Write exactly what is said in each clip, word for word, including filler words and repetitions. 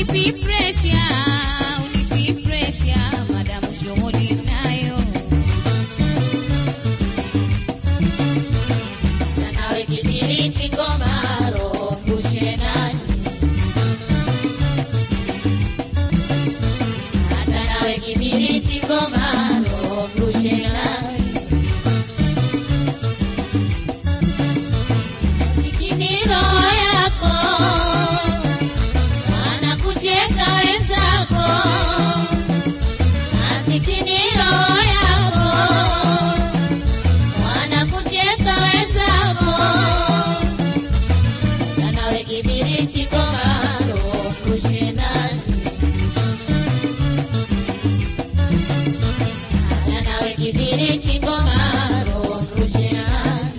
unipi pressure, unipi pressure, madamu shughuli nayo. Na nawe kibiriti ngomaro mrushe nani, hata nawe kibiriti ngomaro mrushe nani. Sikini roho yako wanakucheka wenzako, masikini roho yako wanakucheka wenzako. Na nawe kibiriti ngomaro mrushe nani, na nawe kibiriti ngomaro mrushe nani.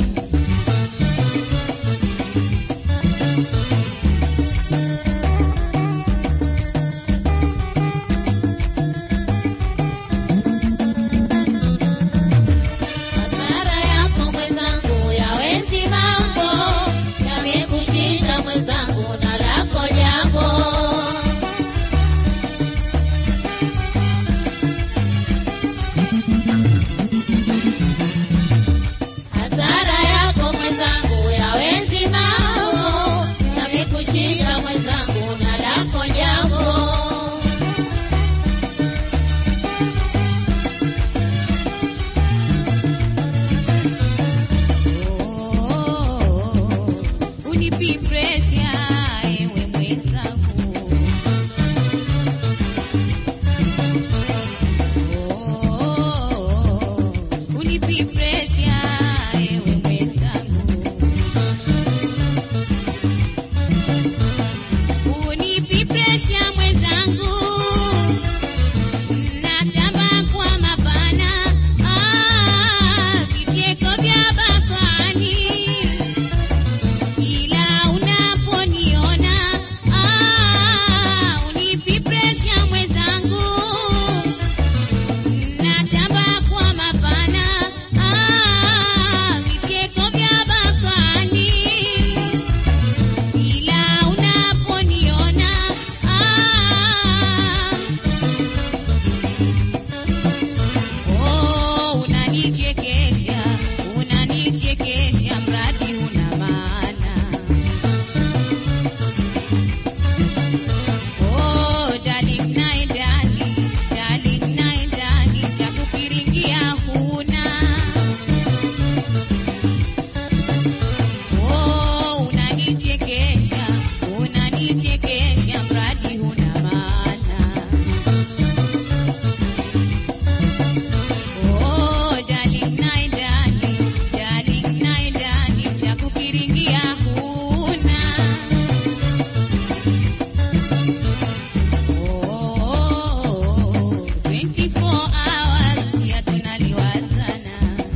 Hasara yako mwenzangu yawezi mambo, yamekushinda mwenzangu na lako jambo. Hasara yako mwenzangu yawezi mambo, yamekushinda mwenzangu na lako jambo. Unipi pressure, ewe mwenzangu. Oh, unipi pressure, ewe mwenzangu. Unipi pressure mwenzangu, natamba kwa mapana, ah, vicheko vya bakani. Ila unaponiona, ah, unipi pressure mwenzangu, natamba kwa mapana, ah, vicheko vya bakani. Ila unaponiona, ah, oh, unanichekesha, unanichekesha, mradi una maana. Oh, darling nae darling, darling nae darling, cha kukiringia huna. Oh, unanichekesha, unanichekesha, mradi huna maana. Oh, darling nae darling, darling nae darling, cha kukiringia huna. Oh, twenty-four hours ya tunaliwazana.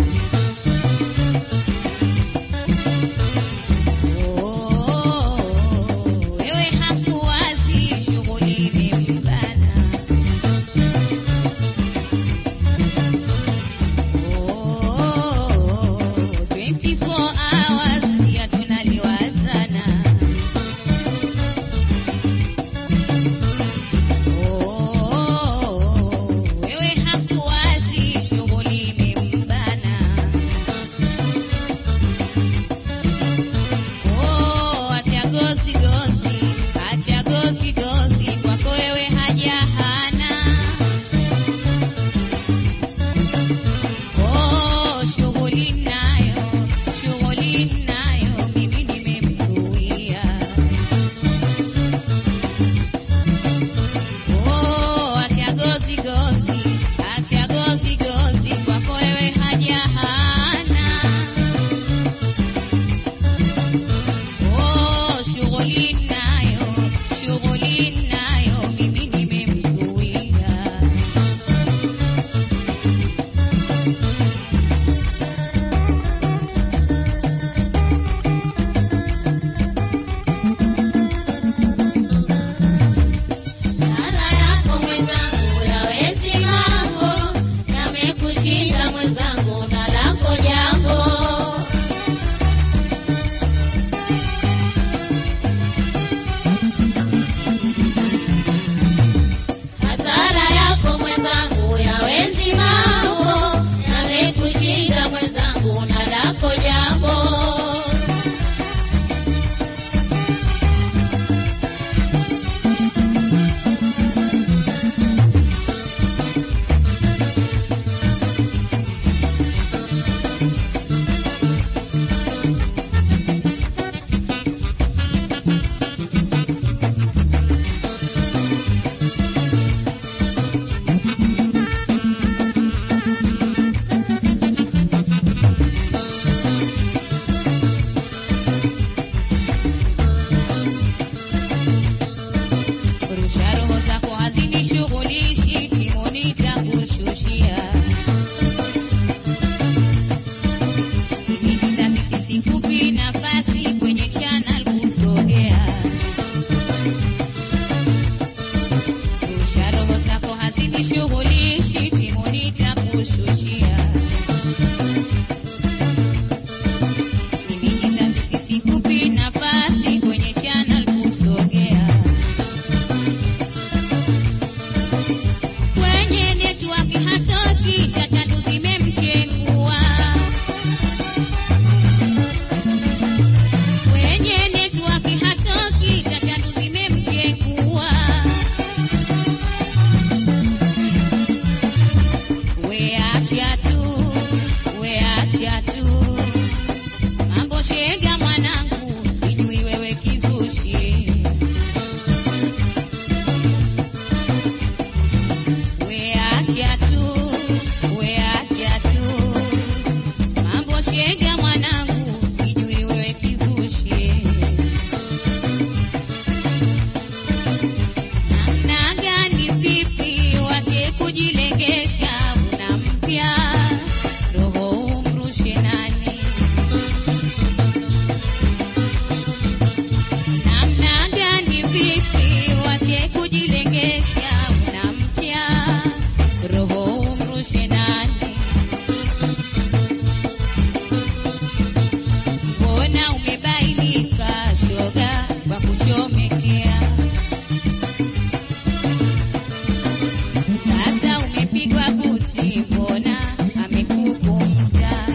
Oh, wewe hakuwazi, shughuli imembana. Oh, twenty-four hours ya tunaliwazana. Oh, wewe hakuwazi, shughuli imembana. Oh, acha gozi gozi, acha gozi gozi, kwako wewe haja hana. Oh, shughuli nayo, shughuli nayo, mimi nimemzuia. Oh, acha gozi gozi, acha gozi gozi, kwako wewe haja hana. Oh, shughuli nayo, shughuli nayo, mimi nimemzuia. nafasi kwenye channel kusogea. Rusha roho zako hazinishughulishi, timu nitakushushia. Nimejitahidi sikupi nafasi kwenye channel kusogea. Kwenye network hatoki, chachandu zimemchengua. Kwenye network hatoki, chachandu zimemchengua. We acha tu, we acha tu, mambo shega mwanangu, sijui wewe kizushi. We acha tu, we acha tu, mambo shega mwanangu, sijui wewe kizushi. Namna gani vipi, wache kujilengesha, una mpya roho umrushe nani? Namna gani vipi, wache kujilengesha, una mpya roho umrushe nani? Mbona umebainika shoga kwa kuchomekea? Sasa umepigwa buti, mbona amekukumta?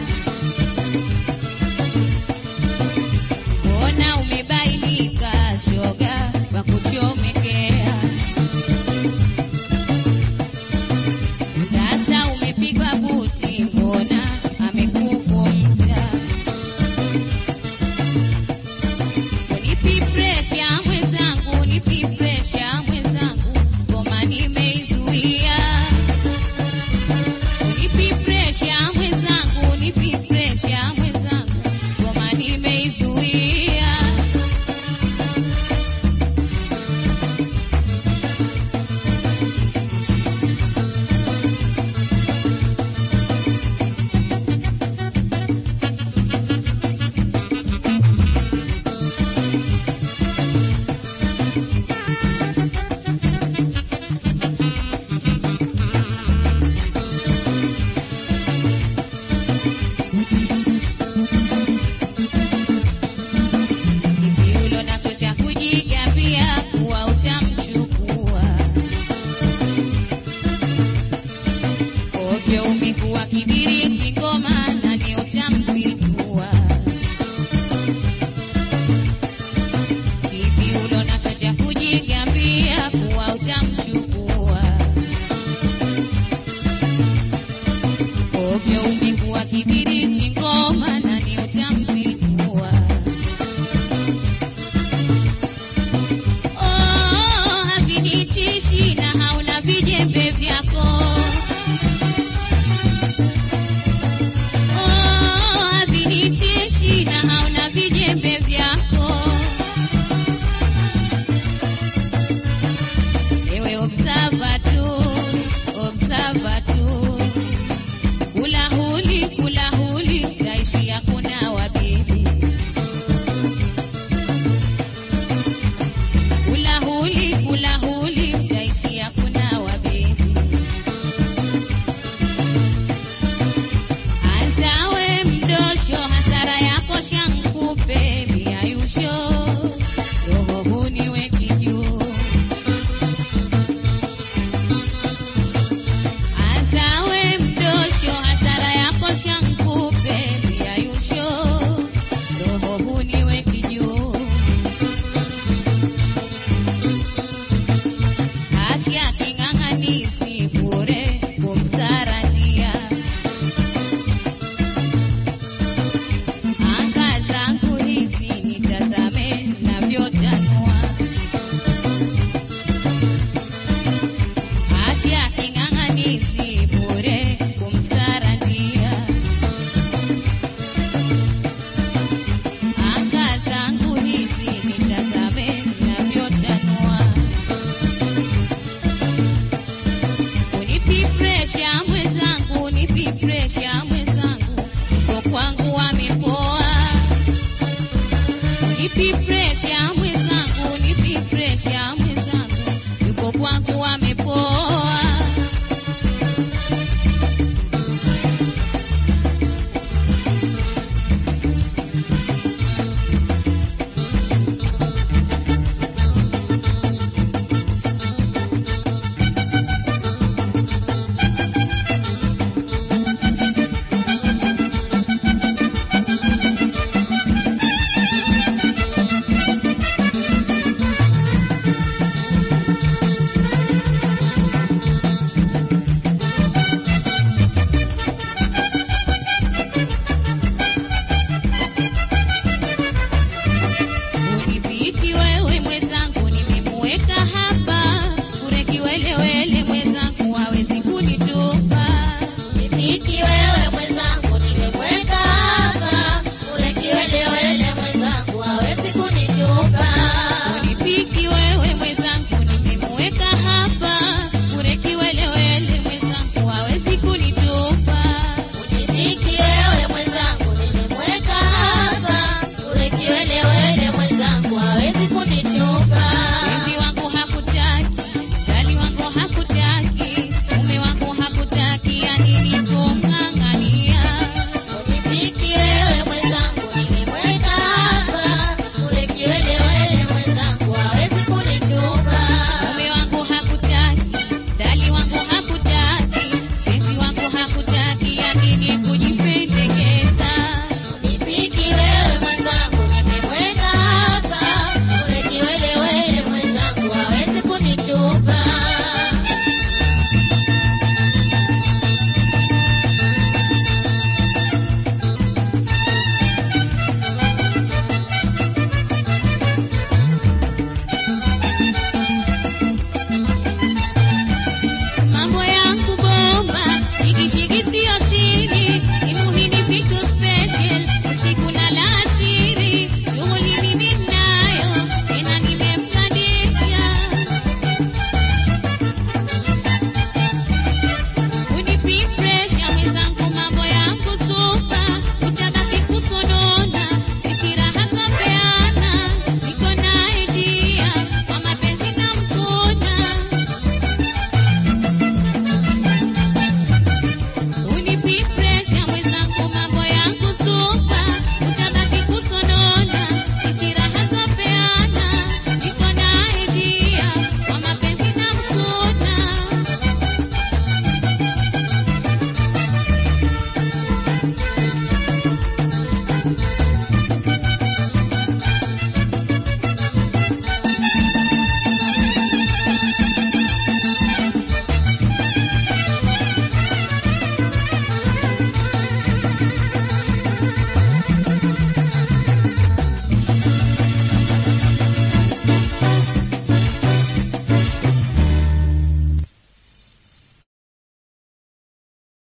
Mbona umebainika shoga kwa kuchomekea? Sasa umepigwa buti, mbona amekukumta? Unipi pressure mwenzangu, unipi pressure mwenzangu, ngoma nimeizuia. Unipi pressure mwenzangu, unipi pressure mwenzangu, ngoma nimeizuia. Kipiulo nacho cha kujigambia kuwa utamchukua. Ovyo umekuwa kibiriti, ngoma nani utampitua? Kipiulo nacho cha kujigambia kuwa utamchukua. Ovyo umekuwa kibiriti, ngoma nani utampitua? Oh, havinitishi na hauna vijembe vyako. Oh, havinitishi na hauna vijembe vyako. Ewe observer tu, observer tu, kula huli, kula huli, taishi hakuna wabibi. Kula huli, kula huli, taishi hakuna wabibi. Anzawe mdosho, hasara yako shankupe miayusho, roho huniwe kijuu. Anzawe mdosho, hasara yako shankupe miayusho, roho huniwe kijuu. Acha king'ang'anisi bure kumsaradia. Anga zangu hizi nitazame navyotanua. Acha king'ang'anisi bure kumsaradia. Anga zangu hizi nitazame navyotanua. Unipi pressure mwenzangu, unipi pressure mwenzangu, uko kwangu wamepoa. Nipi pressure mwenzangu, nipi pressure mwenzangu, yuko kwangu amepoa.